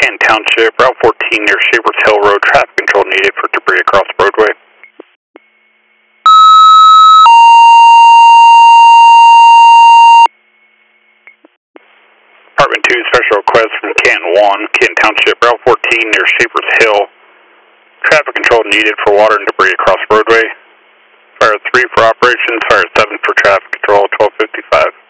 Canton Township, Route 14 near Shavers Hill Road. Traffic control needed for debris across the roadway. Department 2, special request from Canton 1, Canton Township, Route 14 near Shavers Hill. Traffic control needed for water and debris across the roadway. Fire 3 for operations, Fire 7 for traffic control, 1255.